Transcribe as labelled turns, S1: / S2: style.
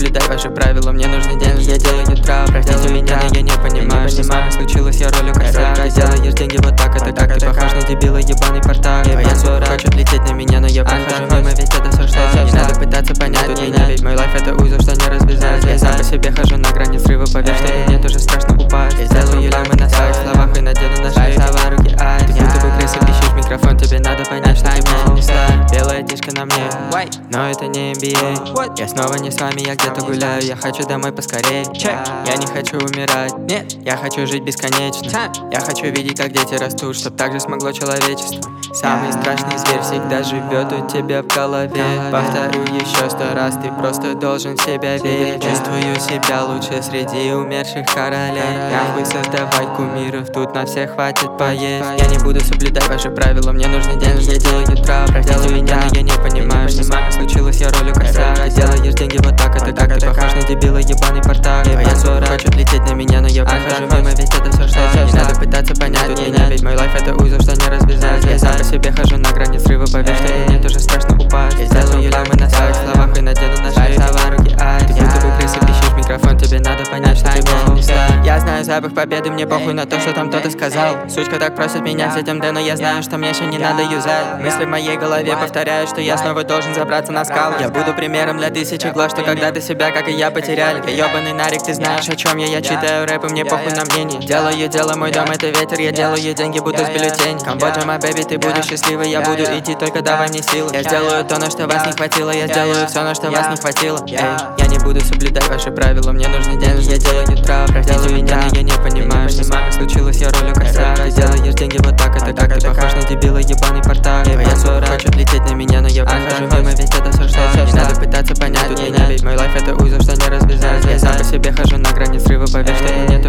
S1: соблюдать ваши правила. Мне нужны деньги, я делаю трап. Простите меня, но я не понимаю, что с вами случилось, я ролю косяк. Ты делаешь деньги вот так, это как ты похож на дебила, ебаный портак. Твои хочет лететь на меня, но я прохожу мимо, ведь это все что. Не надо пытаться понять тут меня, ведь мой лайф это узел, что не развязать. Я сам по себе хожу на грани срыва, поверь, что мне тоже страшно упасть. Я сделаю лямы на своих словах и надену на шею слова руки айс. Ты будто бы крыса, пищишь микрофон, тебе надо понять, что ты мне не слайм. Белая дичка на мне, но это не NBA. Я снова не с вами, я где-то гуляю, я хочу домой поскорей. Я не хочу умирать, нет, я хочу жить бесконечно. Я хочу видеть, как дети растут, чтоб так же смогло человечество. Самый страшный зверь всегда живет у тебя в голове. Повторю еще 100 раз, ты просто должен в себя верить. Чувствую себя лучше среди умерших королей. Нахуй создавать кумиров, тут на всех хватит поесть. Я не буду соблюдать ваши правила, мне нужны деньги, я делаю трап. Простите меня, но я не понимаю, что с вами случилось, я ролю косяк. Ты делаешь деньги вот так, это как ты похож на дебила, ебаный портак. Твои хочет лететь на меня, но я прохожу мимо, ведь это все что. Не надо пытаться понять тут меня, ведь мой лайф это узел, что не развязать. Я сам по себе хожу на грани срыва, поверь, что мне тоже страшно упасть. Я сделаю лямы на своих словах и надену на шею слова руки айс. Ты будто бы крыса, пищишь микрофон, тебе надо понять, что ты мне не слайм. Я знаю запах победы, мне похуй на то, что там кто-то сказал. Сучка так просит меня с этим, да, но я знаю, что мне еще не надо юзать. Мысли в моей голове повторяют, что я снова должен забраться на скалы. Я буду примером для тысячи глаз, что когда-то себя, как и я, потеряли. Я ебаный нарик, ты знаешь, о чем я читаю рэп, и мне похуй на мнение. Делаю дело, мой дом это ветер, я делаю деньги, будто с бюллетень. Камбоджа, my baby, ты будешь счастливой, я буду идти, только давай мне силы. Я сделаю то, на что вас не хватило, я сделаю все, на что вас не хватило. Я не буду соблюдать ваши правила, мне нужны деньги, я делаю трап. Простите меня, но я не понимаю, что с вами случилось, я ролю косяк. Ты делаешь деньги вот так, это как ты похож на дебила, ебаный портак. Твои хочет лететь на меня, но я прохожу мимо, ведь это все что. Не надо пытаться понять тут меня, ведь мой лайф это узел, что не развязать. Я сам по себе хожу на грани срыва, поверь, что мне